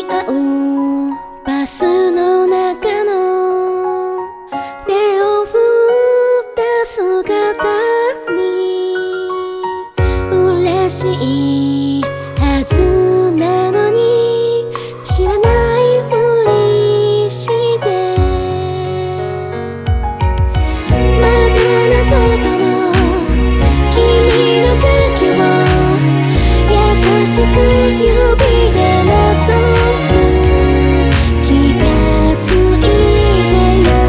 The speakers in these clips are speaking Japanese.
青バスの中の手を振った姿に嬉しいはずなのに知らないふりして窓の外の君の影を優しく指でなぞる気がついたよ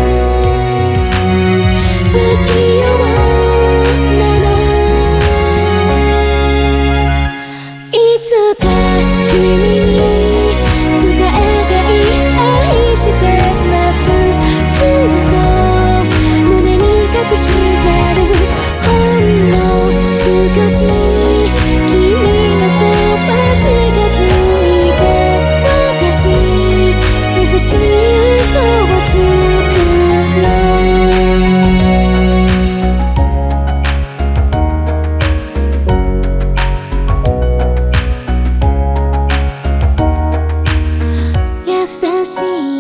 不器用なのいつか君に伝えたい愛してますずっと胸に隠してるほんの少し君のそば近づいて私優しい嘘をつくの優しい